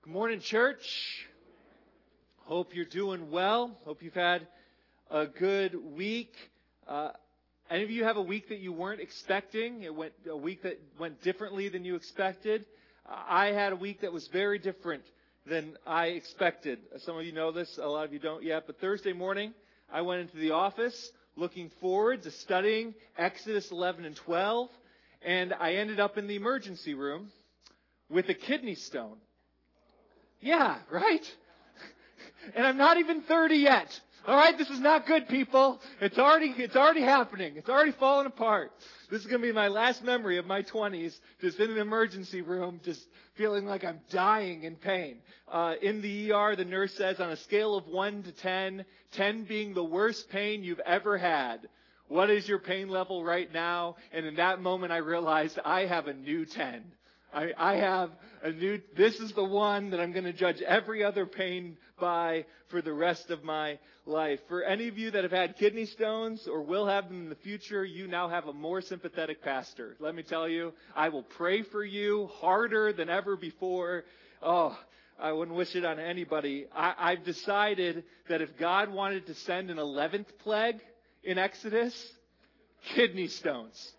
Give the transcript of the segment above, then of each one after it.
Good morning, church. Hope you're doing well. Hope you've had a good week. Any of you have a week that you weren't expecting? A week that went differently than you expected? I had a week that was very different than I expected. Some of you know this, a lot of you don't yet. But Thursday morning, I went into the office looking forward to studying Exodus 11 and 12. And I ended up in the emergency room with a kidney stone. Yeah, right? And I'm not even 30 yet. All right, this is not good, people. It's already happening. It's already falling apart. This is going to be my last memory of my 20s, just in an emergency room, just feeling like I'm dying in pain. In the ER, the nurse says on a scale of 1 to 10, 10 being the worst pain you've ever had, what is your pain level right now? And in that moment, I realized I have a new 10. I have a new, this is the one that I'm going to judge every other pain by for the rest of my life. For any of you that have had kidney stones or will have them in the future, you now have a more sympathetic pastor. Let me tell you, I will pray for you harder than ever before. Oh, I wouldn't wish it on anybody. I've decided that if God wanted to send an 11th plague in Exodus, kidney stones.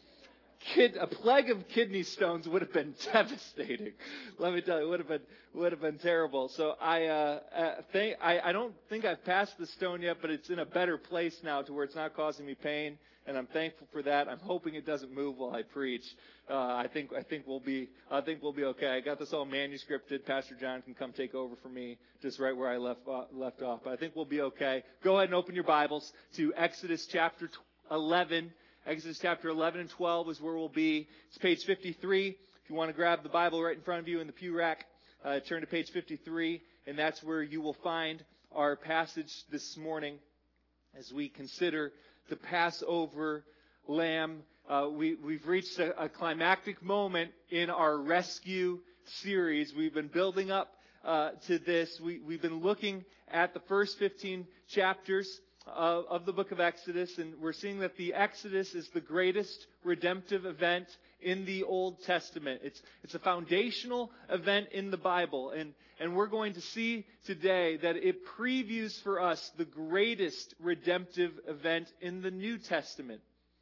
A plague of kidney stones would have been devastating. Let me tell you, would have been terrible. So I don't think I've passed the stone yet, but it's in a better place now to where it's not causing me pain, and I'm thankful for that. I'm hoping it doesn't move while I preach. I think we'll be okay. I got this all manuscripted. Pastor John can come take over for me just right where I left off. But I think we'll be okay. Go ahead and open your Bibles to Exodus chapter 11. Exodus chapter 11 and 12 is where we'll be. It's page 53. If you want to grab the Bible right in front of you in the pew rack, turn to page 53, and that's where you will find our passage this morning as we consider the Passover lamb. We've reached a climactic moment in our rescue series. We've been building up to this. We've been looking at the first 15 chapters of the book of Exodus, and we're seeing that the Exodus is the greatest redemptive event in the Old Testament. It's a foundational event in the Bible, and we're going to see today that it previews for us the greatest redemptive event in the New Testament.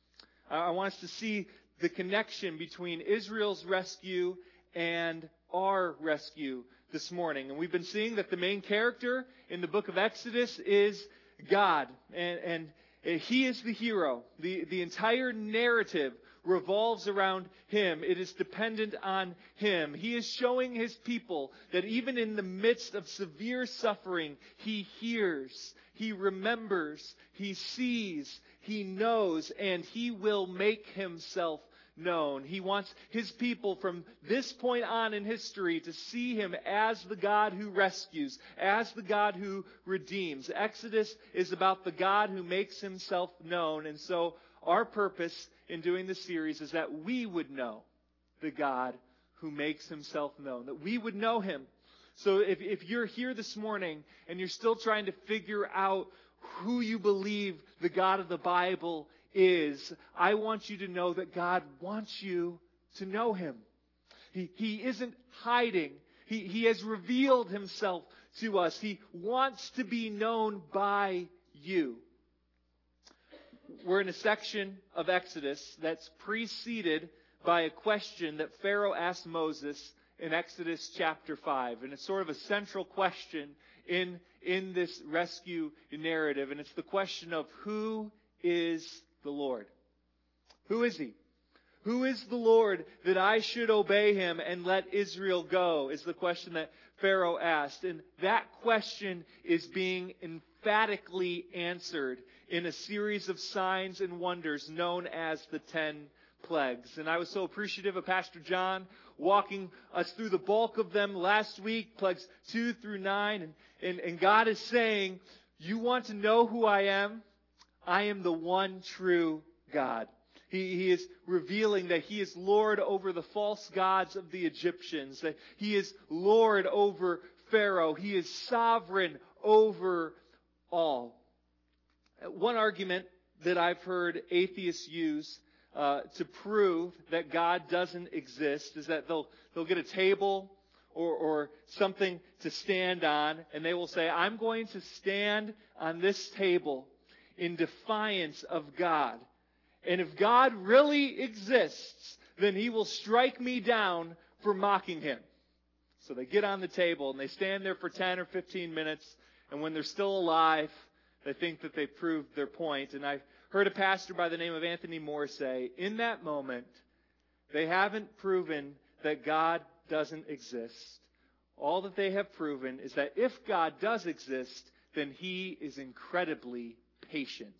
I want us to see the connection between Israel's rescue and our rescue this morning. And we've been seeing that the main character in the book of Exodus is God, and He is the hero. The entire narrative revolves around Him. It is dependent on Him. He is showing His people that even in the midst of severe suffering, He hears, He remembers, He sees, He knows, and He will make Himself known. He wants His people from this point on in history to see Him as the God who rescues, as the God who redeems. Exodus is about the God who makes Himself known. And so our purpose in doing this series is that we would know the God who makes Himself known, that we would know Him. So if you're here this morning and you're still trying to figure out who you believe the God of the Bible is, I want you to know that God wants you to know Him. He isn't hiding. He has revealed Himself to us. He wants to be known by you. We're in a section of Exodus that's preceded by a question that Pharaoh asked Moses in Exodus chapter 5. And it's sort of a central question in this rescue narrative. And it's the question of who is the Lord? Who is He? Who is the Lord that I should obey Him and let Israel go? Is the question that Pharaoh asked. And that question is being emphatically answered in a series of signs and wonders known as the 10 plagues. And I was so appreciative of Pastor John walking us through the bulk of them last week, plagues 2 through 9. And God is saying, you want to know who I am? I am the one true God. He is revealing that He is Lord over the false gods of the Egyptians, that He is Lord over Pharaoh. He is sovereign over all. One argument that I've heard atheists use to prove that God doesn't exist is that they'll get a table or something to stand on, and they will say, I'm going to stand on this table in defiance of God. And if God really exists, then He will strike me down for mocking Him. So they get on the table and they stand there for 10 or 15 minutes, and when they're still alive, they think that they've proved their point. And I've heard a pastor by the name of Anthony Moore say, in that moment, they haven't proven that God doesn't exist. All that they have proven is that if God does exist, then He is incredibly patient.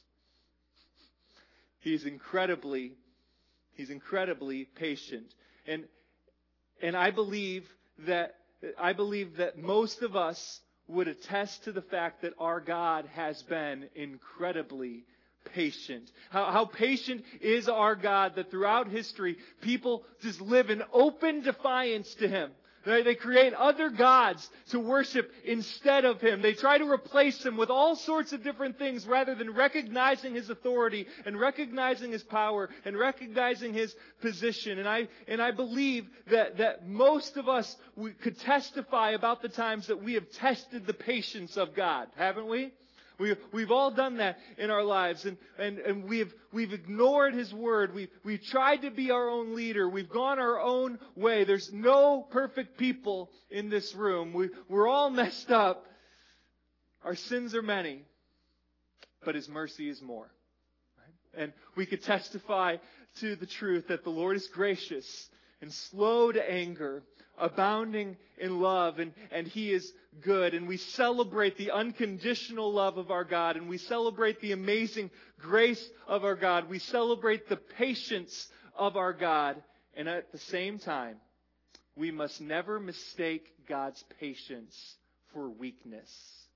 He's incredibly patient. And I believe that most of us would attest to the fact that our God has been incredibly patient. How patient is our God that throughout history, people just live in open defiance to Him. They create other gods to worship instead of Him. They try to replace Him with all sorts of different things rather than recognizing His authority and recognizing His power and recognizing His position. And I believe that most of us could testify about the times that we have tested the patience of God, haven't we? We've all done that in our lives, and we've ignored His word. We've tried to be our own leader. We've gone our own way. There's no perfect people in this room. We're all messed up. Our sins are many, but His mercy is more. Right? And we could testify to the truth that the Lord is gracious and slow to anger, abounding in love, and He is good. And we celebrate the unconditional love of our God, and we celebrate the amazing grace of our God. We celebrate the patience of our God. And at the same time, we must never mistake God's patience for weakness.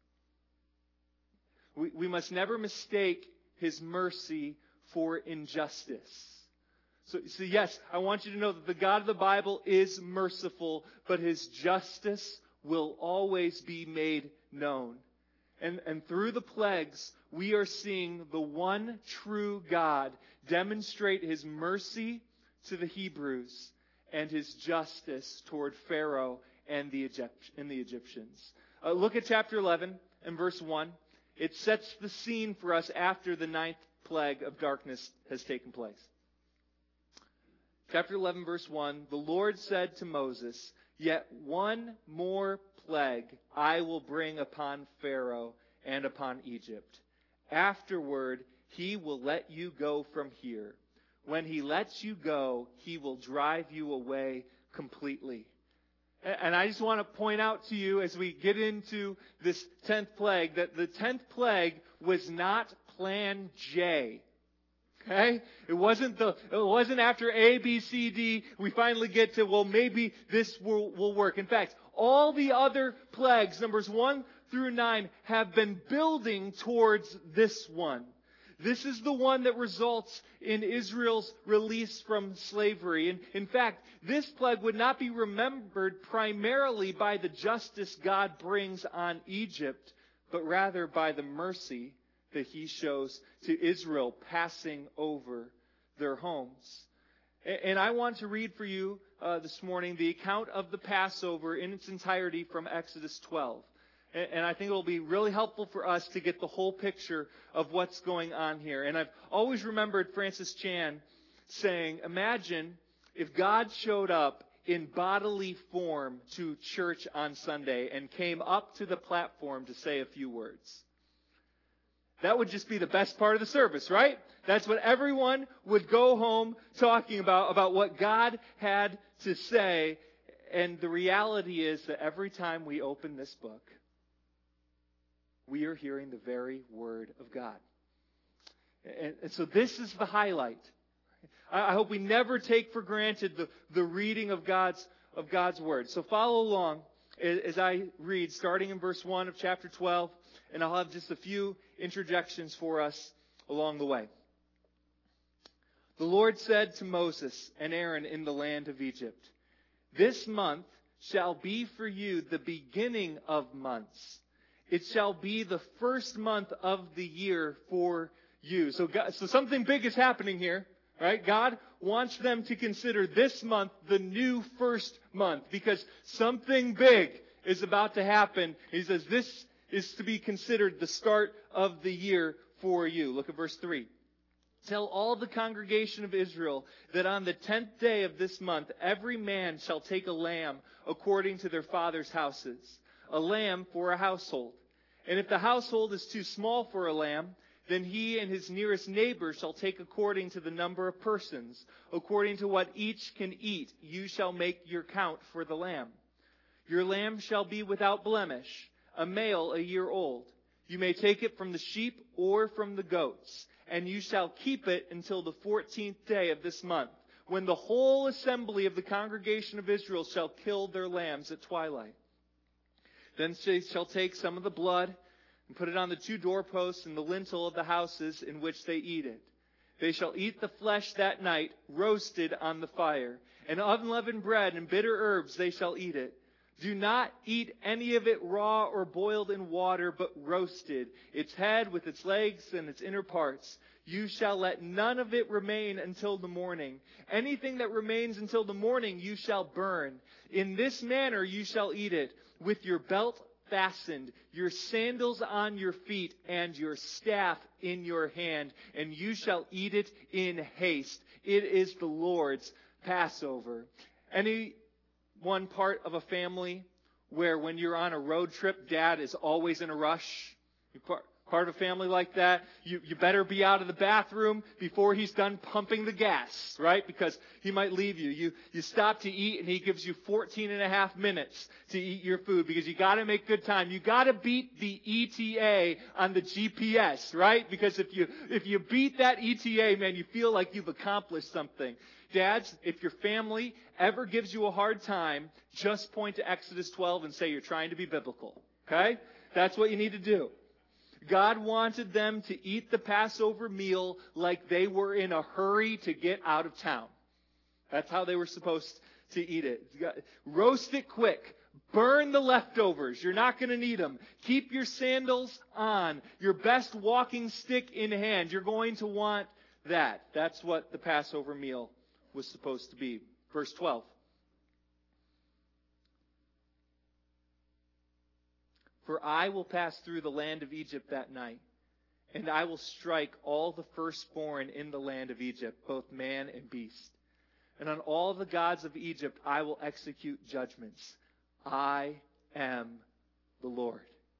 We must never mistake His mercy for injustice. So yes, I want you to know that the God of the Bible is merciful, but His justice will always be made known. And through the plagues, we are seeing the one true God demonstrate His mercy to the Hebrews and His justice toward Pharaoh and the Egyptians. Look at chapter 11 and verse 1. It sets the scene for us after the 9th plague of darkness has taken place. Chapter 11, verse 1, the Lord said to Moses, "Yet one more plague I will bring upon Pharaoh and upon Egypt. Afterward, he will let you go from here. When he lets you go, he will drive you away completely." And I just want to point out to you as we get into this 10th plague that the 10th plague was not Plan J. Okay? It wasn't after A, B, C, D, we finally get to, well, maybe this will work. In fact, all the other plagues, numbers 1 through 9, have been building towards this one. This is the one that results in Israel's release from slavery. And in fact, this plague would not be remembered primarily by the justice God brings on Egypt, but rather by the mercy that He shows to Israel passing over their homes. And I want to read for you this morning the account of the Passover in its entirety from Exodus 12. And I think it will be really helpful for us to get the whole picture of what's going on here. And I've always remembered Francis Chan saying, imagine if God showed up in bodily form to church on Sunday and came up to the platform to say a few words. That would just be the best part of the service, right? That's what everyone would go home talking about what God had to say. And the reality is that every time we open this book, we are hearing the very Word of God. And so this is the highlight. I hope we never take for granted the reading of God's Word. So follow along as I read, starting in verse 1 of chapter 12, and I'll have just a few interjections for us along the way. The Lord said to Moses and Aaron in the land of Egypt, "This month shall be for you the beginning of months. It shall be the first month of the year for you." So something big is happening here, right? God wants them to consider this month the new first month because something big is about to happen. He says this is to be considered the start of the year for you. Look at verse 3. Tell all the congregation of Israel that on the 10th day of this month, every man shall take a lamb according to their father's houses, a lamb for a household. And if the household is too small for a lamb, then he and his nearest neighbor shall take according to the number of persons. According to what each can eat, you shall make your count for the lamb. Your lamb shall be without blemish, a male a year old. You may take it from the sheep or from the goats, and you shall keep it until the 14th day of this month, when the whole assembly of the congregation of Israel shall kill their lambs at twilight. Then they shall take some of the blood and put it on the 2 doorposts and the lintel of the houses in which they eat it. They shall eat the flesh that night, roasted on the fire, and unleavened bread and bitter herbs they shall eat it. Do not eat any of it raw or boiled in water, but roasted, its head with its legs and its inner parts. You shall let none of it remain until the morning. Anything that remains until the morning you shall burn. In this manner you shall eat it, with your belt fastened, your sandals on your feet, and your staff in your hand, and you shall eat it in haste. It is the Lord's Passover. Any one part of a family where when you're on a road trip, dad is always in a rush? You're part of a family like that? You better be out of the bathroom before he's done pumping the gas, right? Because he might leave you. You stop to eat and he gives you 14 and a half minutes to eat your food because you got to make good time. You got to beat the ETA on the GPS, right? Because if you beat that ETA, man, you feel like you've accomplished something. Dads, if your family ever gives you a hard time, just point to Exodus 12 and say you're trying to be biblical. Okay? That's what you need to do. God wanted them to eat the Passover meal like they were in a hurry to get out of town. That's how they were supposed to eat it. Roast it quick. Burn the leftovers. You're not going to need them. Keep your sandals on. Your best walking stick in hand. You're going to want that. That's what the Passover meal was supposed to be. Verse 12. For I will pass through the land of Egypt that night, and I will strike all the firstborn in the land of Egypt, both man and beast. And on all the gods of Egypt I will execute judgments. I am the Lord.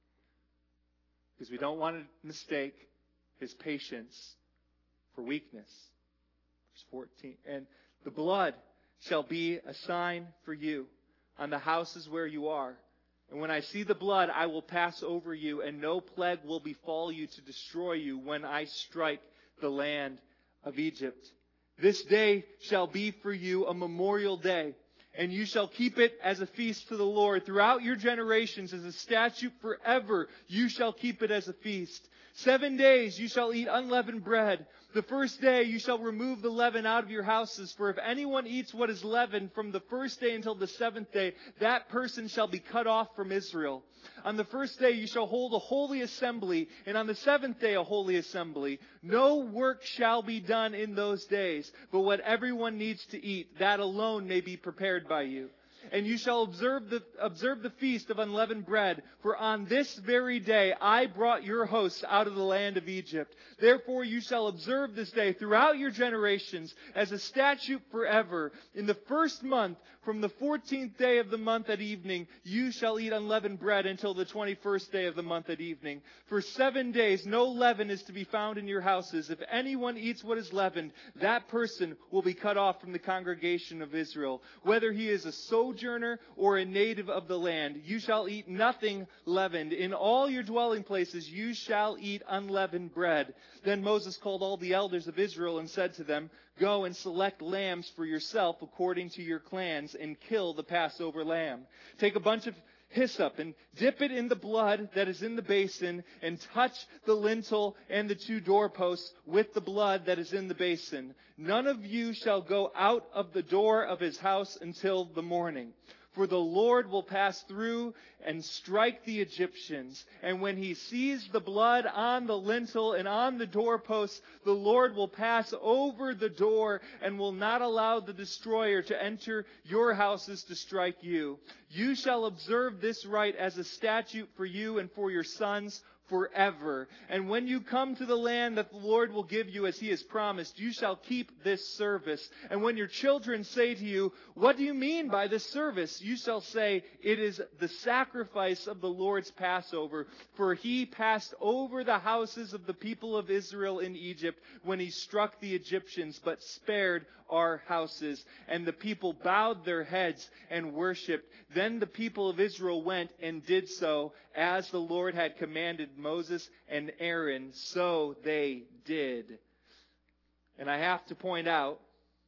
Because we don't want to mistake his patience for weakness. Verse 14. And the blood shall be a sign for you on the houses where you are. And when I see the blood, I will pass over you, and no plague will befall you to destroy you when I strike the land of Egypt. This day shall be for you a memorial day, and you shall keep it as a feast to the Lord. Throughout your generations, as a statute forever, you shall keep it as a feast. 7 days you shall eat unleavened bread. The first day you shall remove the leaven out of your houses. For if anyone eats what is leavened from the first day until the 7th day, that person shall be cut off from Israel. On the first day you shall hold a holy assembly, and on the 7th day a holy assembly. No work shall be done in those days, but what everyone needs to eat, that alone may be prepared by you. And you shall observe the feast of unleavened bread, for on this very day I brought your hosts out of the land of Egypt. Therefore you shall observe this day throughout your generations as a statute forever. In the first month, from the 14th day of the month at evening, you shall eat unleavened bread until the 21st day of the month at evening. For 7 days no leaven is to be found in your houses. If anyone eats what is leavened, that person will be cut off from the congregation of Israel. Whether he is a sojourner or a native of the land, you shall eat nothing leavened. In all your dwelling places you shall eat unleavened bread. Then Moses called all the elders of Israel and said to them, Go and select lambs for yourself according to your clans and kill the Passover lamb. Take a bunch of hyssop and dip it in the blood that is in the basin and touch the lintel and the 2 doorposts with the blood that is in the basin. None of you shall go out of the door of his house until the morning. For the Lord will pass through and strike the Egyptians. And when he sees the blood on the lintel and on the doorposts, the Lord will pass over the door and will not allow the destroyer to enter your houses to strike you. You shall observe this rite as a statute for you and for your sons forever. And when you come to the land that the Lord will give you as he has promised, you shall keep this service. And when your children say to you, what do you mean by this service? You shall say, it is the sacrifice of the Lord's Passover. For he passed over the houses of the people of Israel in Egypt when he struck the Egyptians, but spared our houses. And the people bowed their heads and worshipped. Then the people of Israel went and did so as the Lord had commanded Moses and Aaron, so they did. And I have to point out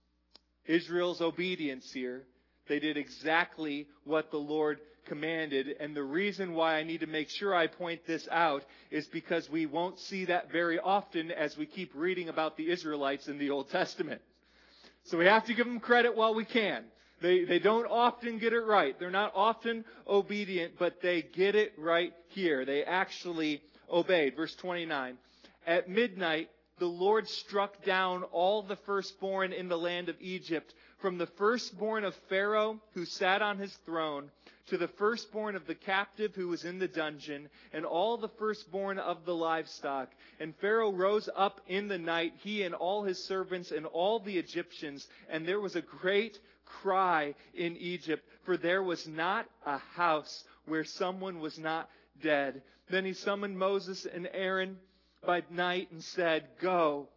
Israel's obedience here. They did exactly what the Lord commanded. And the reason why I need to make sure I point this out is because we won't see that very often as we keep reading about the Israelites in the Old Testament. So we have to give them credit while we can. They don't often get it right. They're not often obedient, but they get it right here. They actually obeyed. Verse 29. At midnight, the Lord struck down all the firstborn in the land of Egypt, from the firstborn of Pharaoh who sat on his throne, to the firstborn of the captive who was in the dungeon, and all the firstborn of the livestock. And Pharaoh rose up in the night, he and all his servants and all the Egyptians, and there was a great cry in Egypt, for there was not a house where someone was not dead. Then he summoned Moses and Aaron by night and said, go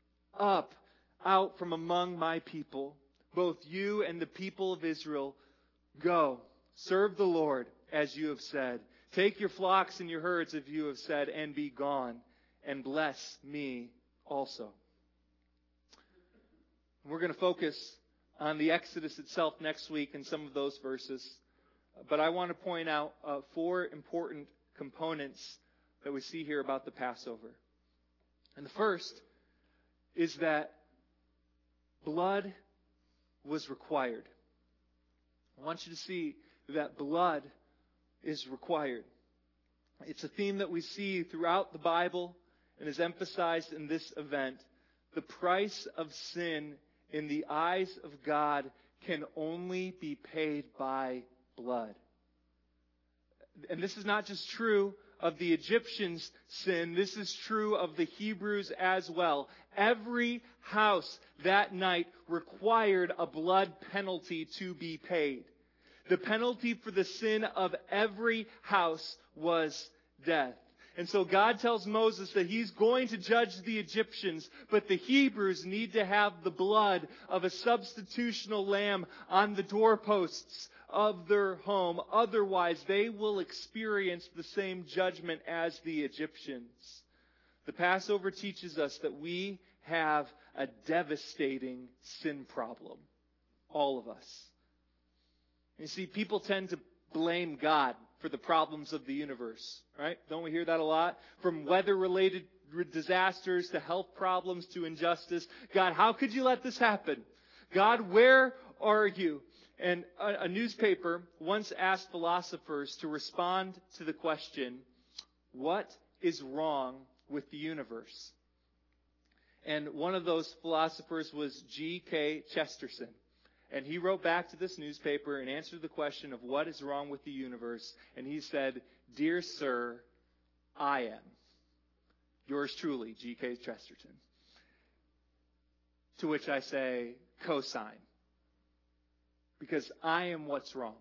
up out from among my people, both you and the people of Israel. Go, serve the Lord as you have said. Take your flocks and your herds as you have said, and be gone, and bless me also. We're going to focus on the Exodus itself next week in some of those verses. But I want to point out 4 important components that we see here about the Passover. And the first is that blood was required. I want you to see that blood is required. It's a theme that we see throughout the Bible and is emphasized in this event. The price of sin in the eyes of God can only be paid by blood. And this is not just true of the Egyptians' sin. This is true of the Hebrews as well. Every house that night required a blood penalty to be paid. The penalty for the sin of every house was death. And so God tells Moses that he's going to judge the Egyptians, but the Hebrews need to have the blood of a substitutional lamb on the doorposts of their home. Otherwise, they will experience the same judgment as the Egyptians. The Passover teaches us that we have a devastating sin problem. All of us. You see, people tend to blame God for the problems of the universe, right? Don't we hear that a lot? From weather-related disasters to health problems to injustice. God, how could you let this happen? God, where are you? And a newspaper once asked philosophers to respond to the question, what is wrong with the universe? And one of those philosophers was G.K. Chesterton. And he wrote back to this newspaper and answered the question of what is wrong with the universe. And he said, Dear sir, I am. Yours truly, G.K. Chesterton. To which I say, cosign. Because I am what's wrong.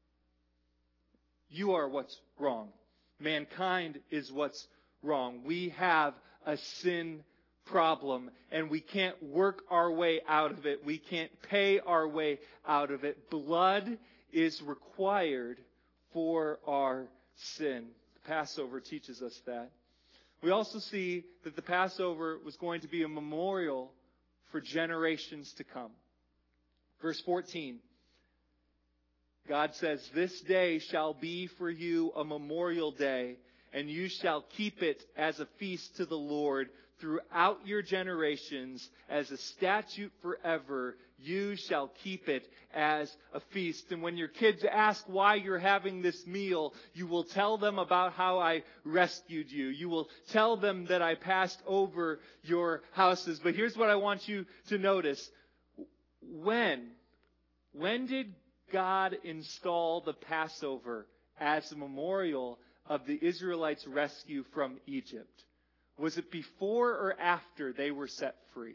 You are what's wrong. Mankind is what's wrong. We have a sin problem, and we can't work our way out of it. We can't pay our way out of it. Blood is required for our sin. The Passover teaches us that. We also see that the Passover was going to be a memorial for generations to come. Verse 14. God says, this day shall be for you a memorial day, and you shall keep it as a feast to the Lord throughout your generations, as a statute forever. you shall keep it as a feast. And when your kids ask why you're having this meal, you will tell them about how I rescued you. You will tell them that I passed over your houses. But here's what I want you to notice. When did God install the Passover as a memorial of the Israelites' rescue from Egypt? Was it before or after they were set free?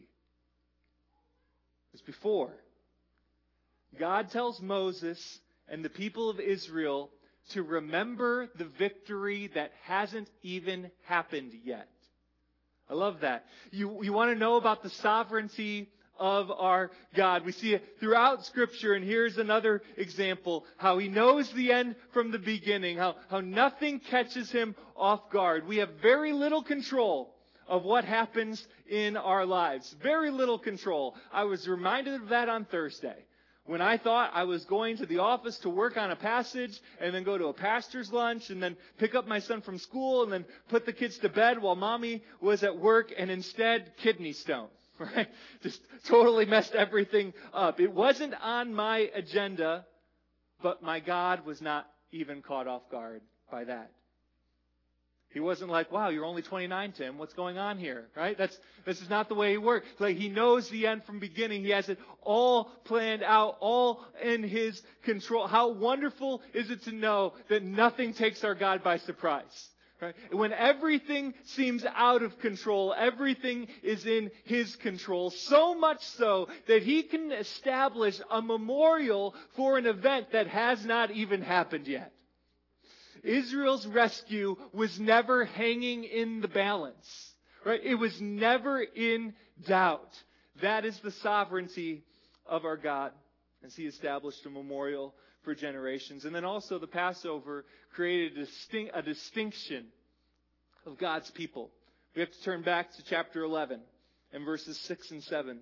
It was before. God tells Moses and the people of Israel to remember the victory that hasn't even happened yet. I love that. You want to know about the sovereignty of our God. We see it throughout Scripture, and here's another example, how He knows the end from the beginning, how nothing catches Him off guard. We have very little control of what happens in our lives. Very little control. I was reminded of that on Thursday, when I thought I was going to the office to work on a passage and then go to a pastor's lunch and then pick up my son from school and then put the kids to bed while mommy was at work, and instead kidney stone. Right? Just totally messed everything up. It wasn't on my agenda, but my God was not even caught off guard by that. He wasn't like, wow, you're only 29, Tim. What's going on here? Right? This is not the way He works. Like, He knows the end from beginning. He has it all planned out, all in His control. How wonderful is it to know that nothing takes our God by surprise? Right? When everything seems out of control, everything is in His control, so much so that He can establish a memorial for an event that has not even happened yet. Israel's rescue was never hanging in the balance. Right? It was never in doubt. That is the sovereignty of our God, as He established a memorial for generations. And then also the Passover created a distinction of God's people. We have to turn back to chapter 11 and verses 6 and 7.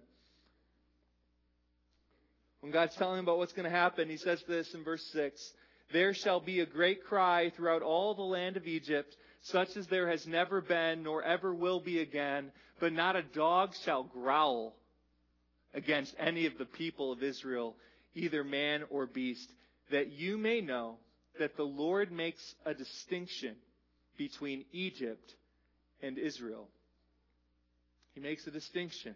When God's telling about what's going to happen, He says this in verse 6. There shall be a great cry throughout all the land of Egypt, such as there has never been nor ever will be again, but not a dog shall growl against any of the people of Israel, either man or beast, that you may know that the Lord makes a distinction between Egypt and Israel. He makes a distinction.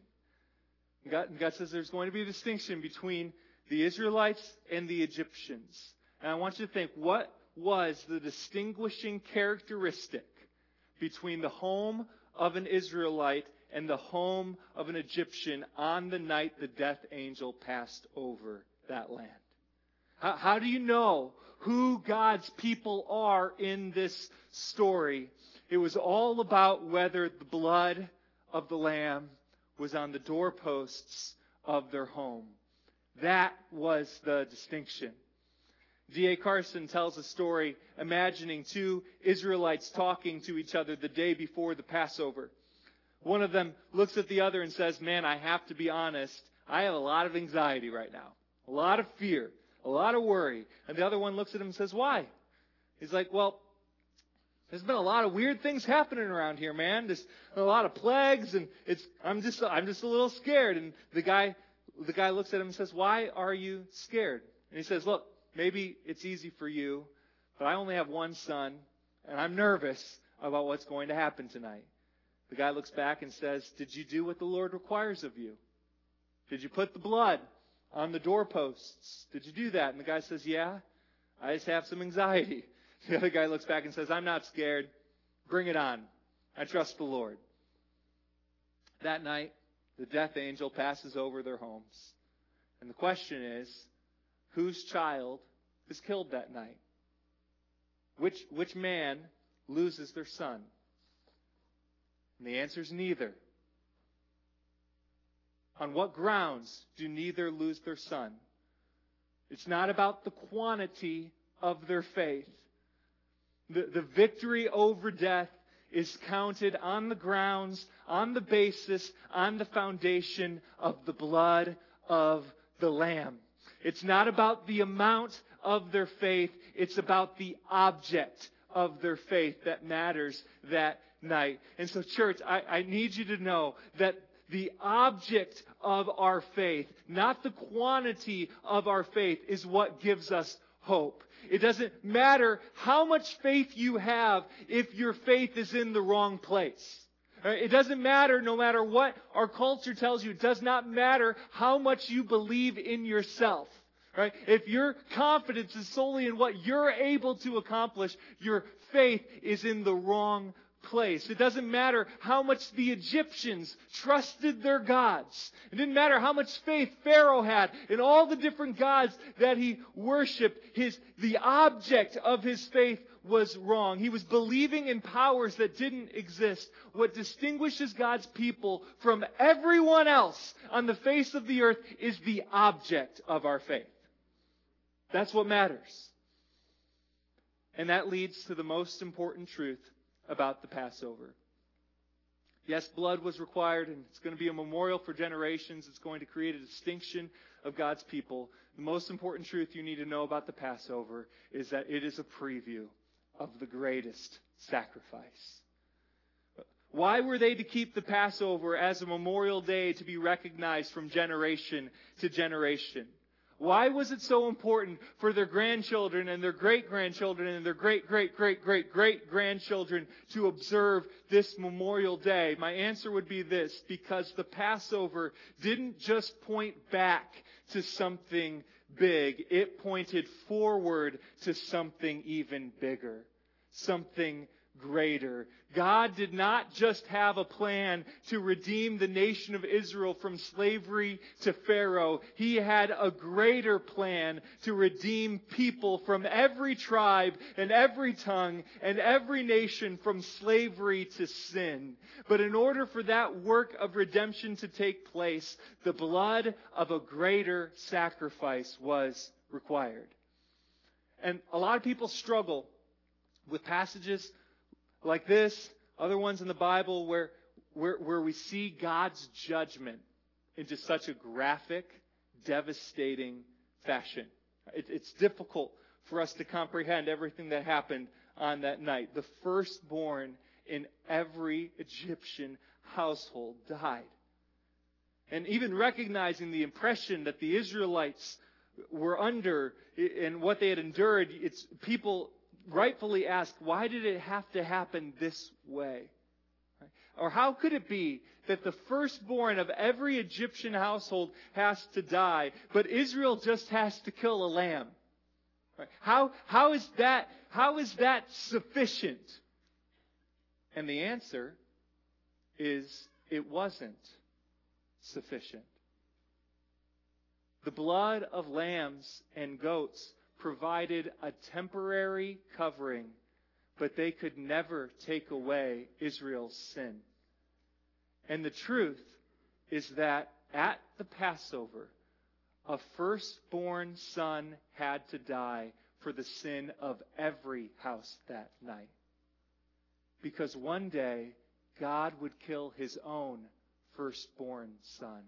God says there's going to be a distinction between the Israelites and the Egyptians. And I want you to think, what was the distinguishing characteristic between the home of an Israelite and the home of an Egyptian on the night the death angel passed over that land? How do you know who God's people are in this story? It was all about whether the blood of the Lamb was on the doorposts of their home. That was the distinction. D.A. Carson tells a story imagining two Israelites talking to each other the day before the Passover. One of them looks at the other and says, man, I have to be honest. I have a lot of anxiety right now, a lot of fear, a lot of worry. And the other one looks at him and says, why? He's like, well, there's been a lot of weird things happening around here, man. There's a lot of plagues, and I'm just a little scared. And the guy looks at him and says, why are you scared? And he says, look, maybe it's easy for you, but I only have one son, and I'm nervous about what's going to happen tonight. The guy looks back and says, did you do what the Lord requires of you? Did you put the blood on the doorposts? Did you do that? And the guy says, yeah, I just have some anxiety. The other guy looks back and says, I'm not scared. Bring it on. I trust the Lord. That night, the death angel passes over their homes. And the question is, whose child is killed that night? Which man loses their son? And the answer is neither. On what grounds do neither lose their son? It's not about the quantity of their faith. The victory over death is counted on the grounds, on the basis, on the foundation of the blood of the Lamb. It's not about the amount of their faith. It's about the object of their faith that matters that night. And so, church, I need you to know that The object of our faith, not the quantity of our faith, is what gives us hope. It doesn't matter how much faith you have if your faith is in the wrong place. It doesn't matter, no matter what our culture tells you. It does not matter how much you believe in yourself. Right? If your confidence is solely in what you're able to accomplish, your faith is in the wrong place. It doesn't matter how much the Egyptians trusted their gods. It didn't matter how much faith Pharaoh had in all the different gods that he worshipped. The object of his faith was wrong. He was believing in powers that didn't exist. What distinguishes God's people from everyone else on the face of the earth is the object of our faith. That's what matters. And that leads to the most important truth about the Passover. Yes, blood was required, and it's going to be a memorial for generations. It's going to create a distinction of God's people. The most important truth you need to know about the Passover is that it is a preview of the greatest sacrifice. Why were they to keep the Passover as a memorial day to be recognized from generation to generation? Why was it so important for their grandchildren and their great-grandchildren and their great-great-great-great-grandchildren to observe this Memorial Day? My answer would be this: because the Passover didn't just point back to something big. It pointed forward to something even bigger, something greater. God did not just have a plan to redeem the nation of Israel from slavery to Pharaoh. He had a greater plan to redeem people from every tribe and every tongue and every nation from slavery to sin. But in order for that work of redemption to take place, the blood of a greater sacrifice was required. And a lot of people struggle with passages like this, other ones in the Bible where we see God's judgment into such a graphic, devastating fashion. It's difficult for us to comprehend everything that happened on that night. The firstborn in every Egyptian household died. And even recognizing the impression that the Israelites were under and what they had endured, people rightfully ask, why did it have to happen this way? Right? Or how could it be that the firstborn of every Egyptian household has to die, but Israel just has to kill a lamb? Right? How is that sufficient? And the answer is it wasn't sufficient. The blood of lambs and goats provided a temporary covering, but they could never take away Israel's sin. And the truth is that at the Passover, a firstborn son had to die for the sin of every house that night. Because one day, God would kill His own firstborn son,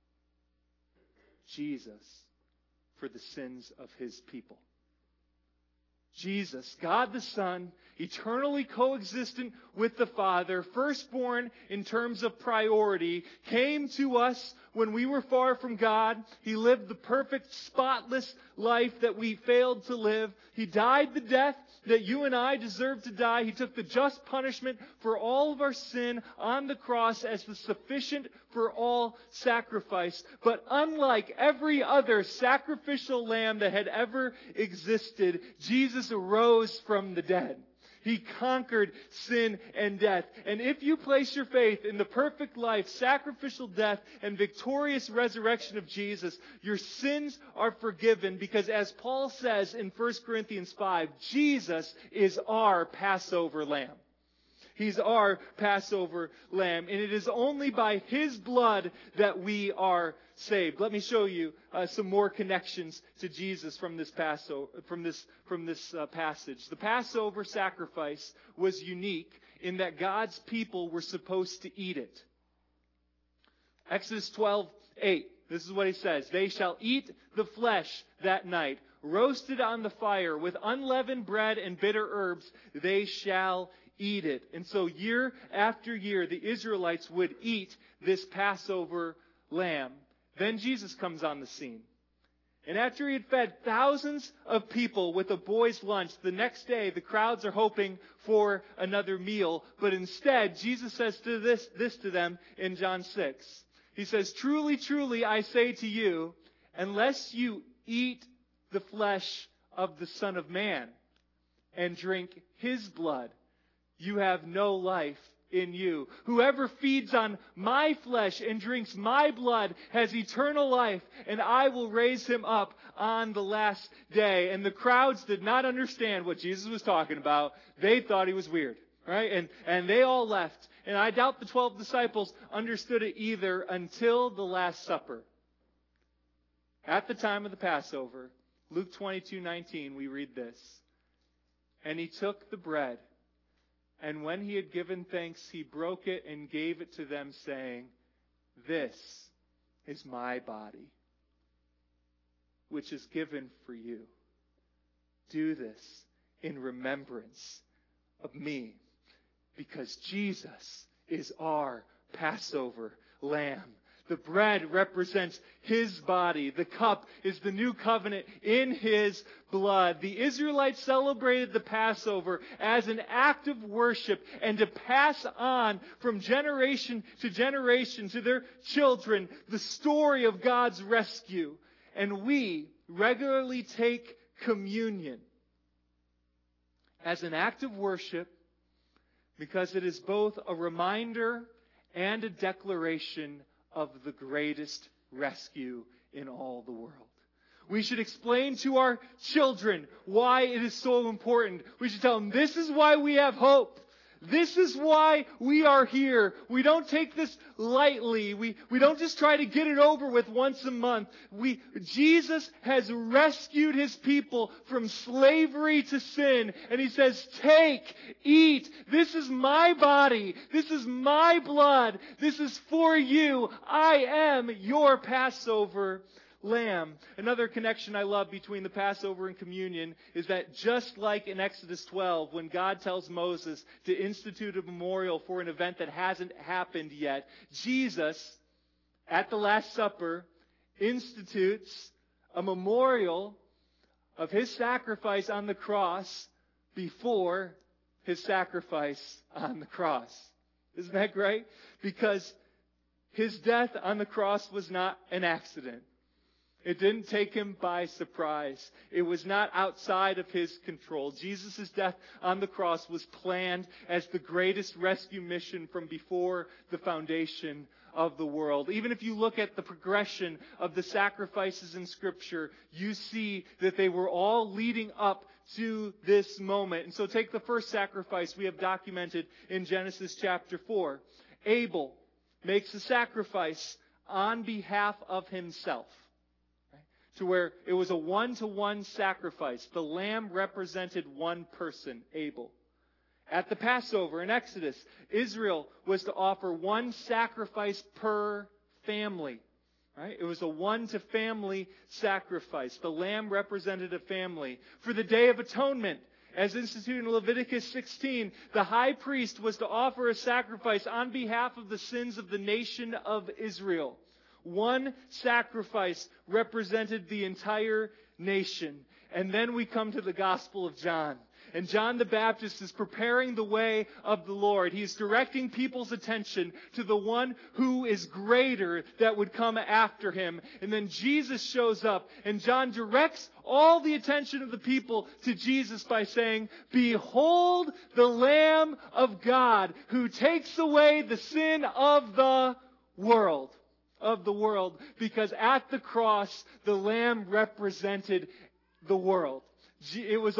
Jesus, for the sins of His people. Jesus, God the Son, eternally coexistent with the Father, firstborn in terms of priority, came to us when we were far from God. He lived the perfect, spotless life that we failed to live. He died the death that you and I deserve to die. He took the just punishment for all of our sin on the cross as the sufficient for all sacrifice. But unlike every other sacrificial lamb that had ever existed, Jesus arose from the dead. He conquered sin and death. And if you place your faith in the perfect life, sacrificial death, and victorious resurrection of Jesus, your sins are forgiven because, as Paul says in 1 Corinthians 5, Jesus is our Passover lamb. He's our Passover lamb. And it is only by His blood that we are saved. Let me show you some more connections to Jesus from this Passover, from this passage. The Passover sacrifice was unique in that God's people were supposed to eat it. Exodus 12:8. This is what He says: "They shall eat the flesh that night, roasted on the fire with unleavened bread and bitter herbs. They shall eat it. And so year after year, the Israelites would eat this Passover lamb. Then Jesus comes on the scene. And after he had fed thousands of people with a boy's lunch, the next day the crowds are hoping for another meal. But instead, Jesus says this to them in John 6. He says, "Truly, truly, I say to you, unless you eat the flesh of the Son of Man and drink his blood, you have no life in you. Whoever feeds on my flesh and drinks my blood has eternal life, and I will raise him up on the last day." And the crowds did not understand what Jesus was talking about. They thought he was weird, right? And they all left. And I doubt the 12 disciples understood it either until the Last Supper. At the time of the Passover, Luke 22:19, we read this. "And he took the bread, and when he had given thanks, he broke it and gave it to them, saying, 'This is my body, which is given for you. Do this in remembrance of me.'" Because Jesus is our Passover lamb. The bread represents his body. The cup is the new covenant in his blood. The Israelites celebrated the Passover as an act of worship and to pass on from generation to generation to their children the story of God's rescue. And we regularly take communion as an act of worship because it is both a reminder and a declaration of the greatest rescue in all the world. We should explain to our children why it is so important. We should tell them, this is why we have hope. This is why we are here. We don't take this lightly. We don't just try to get it over with once a month. Jesus has rescued his people from slavery to sin. And he says, take, eat. This is my body. This is my blood. This is for you. I am your Passover lamb. Another connection I love between the Passover and communion is that just like in Exodus 12, when God tells Moses to institute a memorial for an event that hasn't happened yet, Jesus, at the Last Supper, institutes a memorial of his sacrifice on the cross before his sacrifice on the cross. Isn't that great? Because his death on the cross was not an accident. It didn't take him by surprise. It was not outside of his control. Jesus' death on the cross was planned as the greatest rescue mission from before the foundation of the world. Even if you look at the progression of the sacrifices in Scripture, you see that they were all leading up to this moment. And so take the first sacrifice we have documented in Genesis chapter 4. Abel makes a sacrifice on behalf of himself, to where it was a one-to-one sacrifice. The lamb represented one person, Abel. At the Passover in Exodus, Israel was to offer one sacrifice per family. Right? It was a one-to-family sacrifice. The lamb represented a family. For the Day of Atonement, as instituted in Leviticus 16, the high priest was to offer a sacrifice on behalf of the sins of the nation of Israel. One sacrifice represented the entire nation. And then we come to the Gospel of John. And John the Baptist is preparing the way of the Lord. He is directing people's attention to the one who is greater that would come after him. And then Jesus shows up, and John directs all the attention of the people to Jesus by saying, "Behold the Lamb of God who takes away the sin of the world." Because at the cross, the Lamb represented the world. It was a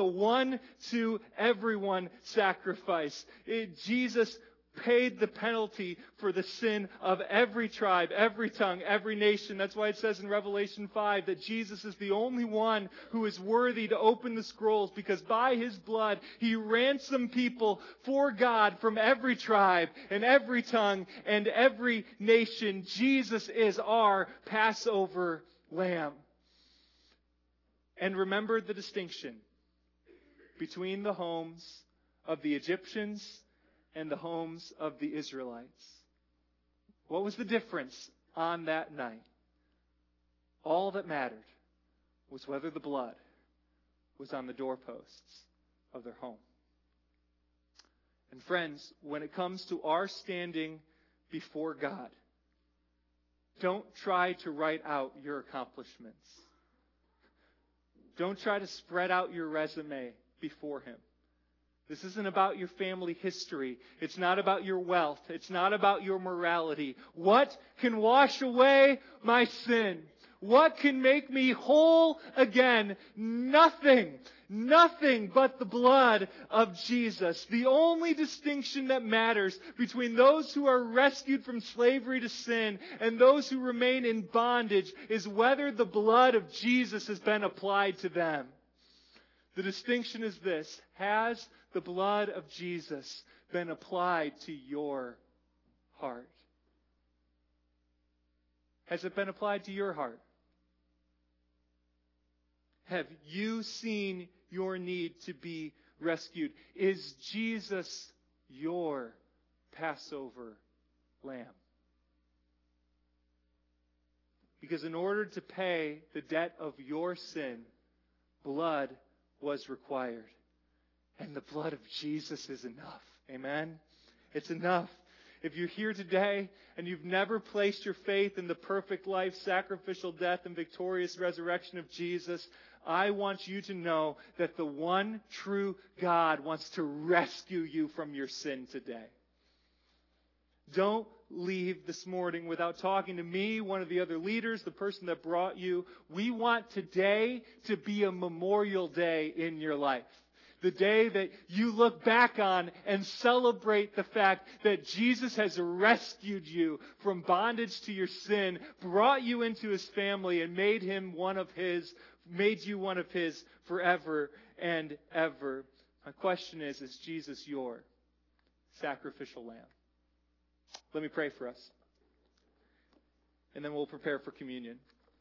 one-to-everyone sacrifice. Jesus paid the penalty for the sin of every tribe, every tongue, every nation. That's why it says in Revelation 5 that Jesus is the only one who is worthy to open the scrolls, because by his blood he ransomed people for God from every tribe and every tongue and every nation. Jesus is our Passover lamb. And remember the distinction between the homes of the Egyptians and the homes of the Israelites. What was the difference on that night? All that mattered was whether the blood was on the doorposts of their home. And friends, when it comes to our standing before God, don't try to write out your accomplishments. Don't try to spread out your resume before Him. This isn't about your family history. It's not about your wealth. It's not about your morality. What can wash away my sin? What can make me whole again? Nothing. Nothing but the blood of Jesus. The only distinction that matters between those who are rescued from slavery to sin and those who remain in bondage is whether the blood of Jesus has been applied to them. The distinction is this: has the blood of Jesus been applied to your heart? Has it been applied to your heart? Have you seen your need to be rescued? Is Jesus your Passover lamb? Because in order to pay the debt of your sin, blood was required. And the blood of Jesus is enough. Amen? It's enough. If you're here today and you've never placed your faith in the perfect life, sacrificial death, and victorious resurrection of Jesus, I want you to know that the one true God wants to rescue you from your sin today. Don't leave this morning without talking to me, one of the other leaders, the person that brought you. We want today to be a memorial day in your life. The day that you look back on and celebrate the fact that Jesus has rescued you from bondage to your sin, brought you into His family, and made you one of His forever and ever. My question is Jesus your sacrificial lamb? Let me pray for us, and then we'll prepare for communion.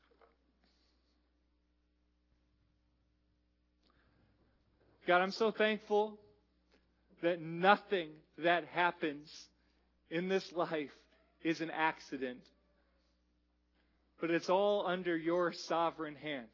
God, I'm so thankful that nothing that happens in this life is an accident, but it's all under your sovereign hand.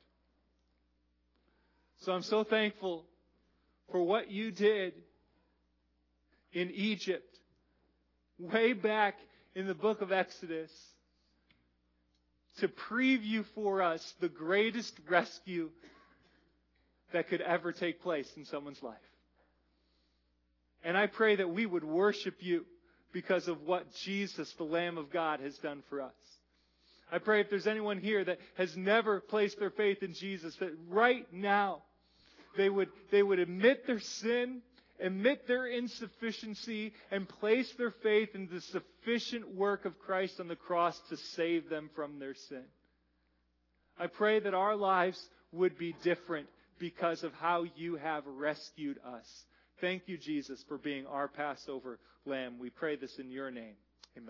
So I'm so thankful for what you did in Egypt, way back in the book of Exodus, to preview for us the greatest rescue that could ever take place in someone's life. And I pray that we would worship you because of what Jesus, the Lamb of God, has done for us. I pray if there's anyone here that has never placed their faith in Jesus, that right now they would admit their sin, admit their insufficiency, and place their faith in the sufficient work of Christ on the cross to save them from their sin. I pray that our lives would be different because of how you have rescued us. Thank you, Jesus, for being our Passover lamb. We pray this in your name.